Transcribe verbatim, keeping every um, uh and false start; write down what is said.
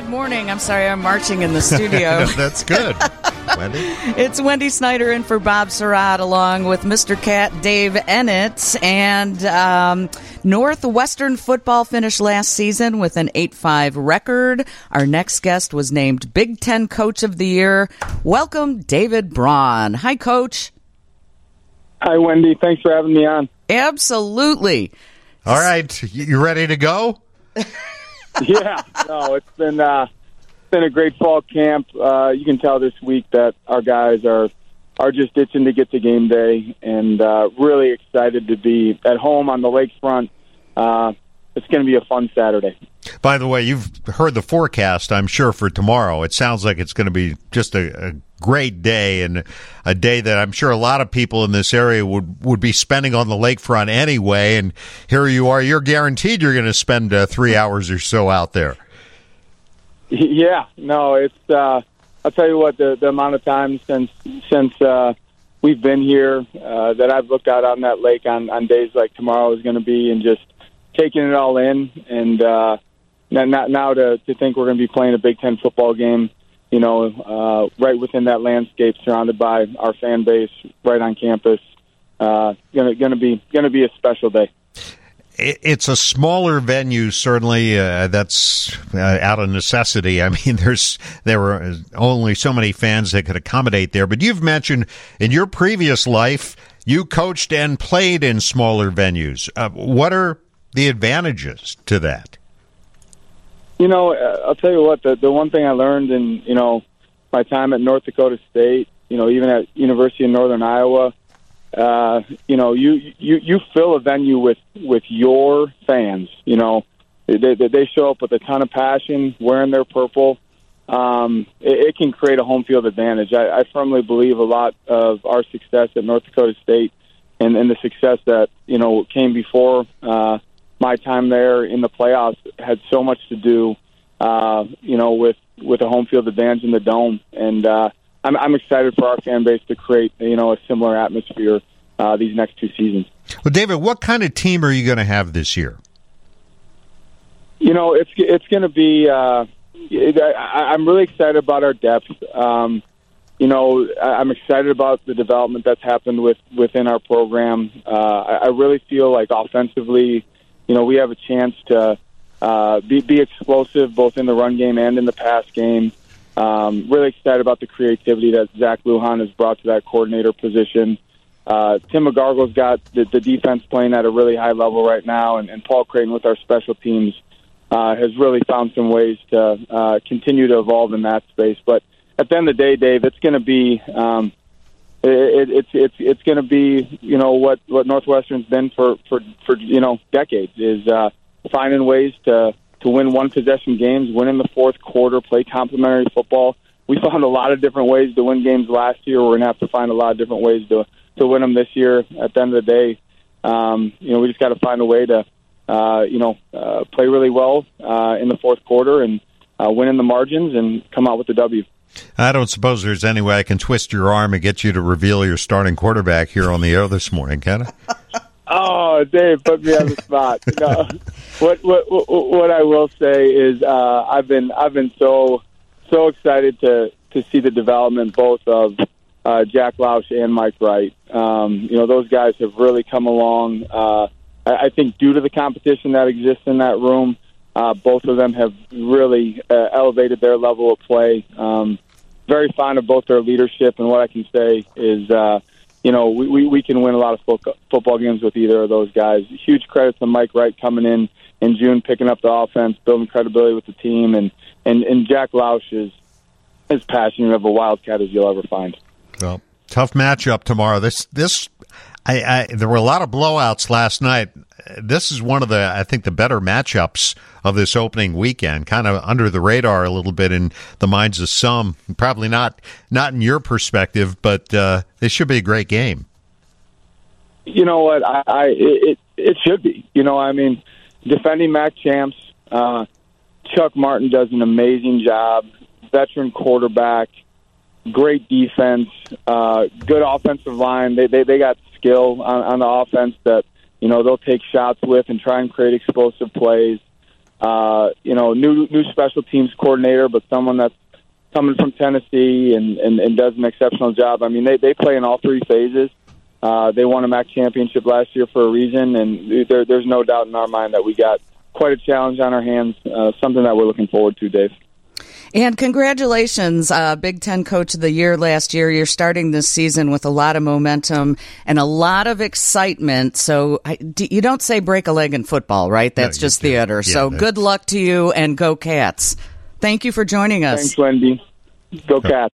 Good morning. I'm sorry, I'm marching in the studio. No, that's good. Wendy? It's Wendy Snyder in for Bob Surratt, along with Mister Cat Dave Ennett. And um, Northwestern football finished last season with an eight five record. Our next guest was named Big Ten Coach of the Year. Welcome, David Braun. Hi, Coach. Hi, Wendy. Thanks for having me on. Absolutely. All right. You ready to go? Yeah. No, it's been... Uh, been a great fall camp. Uh, you can tell this week that our guys are are just itching to get to game day, and uh, really excited to be at home on the lakefront. Uh, it's going to be a fun Saturday. By the way, you've heard the forecast, I'm sure, for tomorrow. It sounds like it's going to be just a, a great day, and a day that I'm sure a lot of people in this area would, would be spending on the lakefront anyway. And here you are. You're guaranteed you're going to spend uh, three hours or so out there. Yeah, no, it's. Uh, I'll tell you what, the, the amount of time since since uh, we've been here uh, that I've looked out on that lake on, on days like tomorrow is going to be, and just taking it all in. And uh, now, now to, to think we're going to be playing a Big Ten football game, you know, uh, right within that landscape, surrounded by our fan base, right on campus. Uh, gonna gonna be gonna be a special day. It's a smaller venue, certainly. Uh, that's uh, out of necessity. I mean, there's there were only so many fans that could accommodate there. But you've mentioned in your previous life, you coached and played in smaller venues. Uh, what are the advantages to that? You know, uh, I'll tell you what. The the one thing I learned in you know my time at North Dakota State, you know, even at University of Northern Iowa. Uh, you know, you, you, you fill a venue with, with your fans. You know, they, they, they show up with a ton of passion, wearing their purple. Um, it, it can create a home field advantage. I, I firmly believe a lot of our success at North Dakota State and, and the success that, you know, came before uh, my time there in the playoffs had so much to do, uh, you know, with, with a home field advantage in the Dome. And, uh, I'm, I'm excited for our fan base to create, you know, a similar atmosphere uh, these next two seasons. Well, David, what kind of team are you going to have this year? You know, it's it's going to be. Uh, I, I'm really excited about our depth. Um, you know, I'm excited about the development that's happened with within our program. Uh, I, I really feel like offensively, you know, we have a chance to uh, be, be explosive both in the run game and in the pass game. Um, really excited about the creativity that Zach Lujan has brought to that coordinator position. Uh, Tim McGargle's got the, the defense playing at a really high level right now, and, and Paul Creighton with our special teams uh, has really found some ways to uh, continue to evolve in that space. But at the end of the day, Dave, it's going to be um, it, it's it's it's going to be you know what, what Northwestern's been for, for, for you know decades is uh, finding ways to. to win one-possession games, win in the fourth quarter, play complementary football. We found a lot of different ways to win games last year. We're going to have to find a lot of different ways to to win them this year. At the end of the day, um, you know, we just got to find a way to, uh, you know, uh, play really well uh, in the fourth quarter and uh, win in the margins and come out with the W. I don't suppose there's any way I can twist your arm and get you to reveal your starting quarterback here on the air this morning, can I? Oh, Dave, put me on the spot. No. What, what what what I will say is uh, I've been I've been so so excited to, to see the development both of uh, Jack Lausch and Mike Wright. Um, you know, those guys have really come along. Uh, I, I think due to the competition that exists in that room, uh, both of them have really uh, elevated their level of play. Um, very fond of both their leadership, and what I can say is. Uh, You know, we, we, we can win a lot of fo- football games with either of those guys. Huge credit to Mike Wright coming in in June, picking up the offense, building credibility with the team, and, and, and Jack Lausch is as passionate of a Wildcat as you'll ever find. Well, tough matchup tomorrow. This this I, I there were a lot of blowouts last night. This is one of the I think the better matchups of this opening weekend. Kind of under the radar a little bit in the minds of some. Probably not not in your perspective, but uh, this should be a great game. You know what? I, I it it should be. You know, I mean, defending M A C champs. Uh, Chuck Martin does an amazing job. Veteran quarterback, great defense, uh, good offensive line. They they they got skill on, on the offense that you know they'll take shots with and try and create explosive plays. uh, you know, new new special teams coordinator, but someone that's coming from Tennessee and, and, and does an exceptional job. I mean, they, they play in all three phases. Uh, they won a M A C championship last year for a reason, and there, there's no doubt in our mind that we got quite a challenge on our hands, uh, something that we're looking forward to, Dave. And congratulations, uh, Big Ten Coach of the Year last year. You're starting this season with a lot of momentum and a lot of excitement. So I, you don't say break a leg in football, right? That's no, just do. theater. Yeah, so good luck to you, and go Cats. Thank you for joining us. Thanks, Wendy. Go Cats.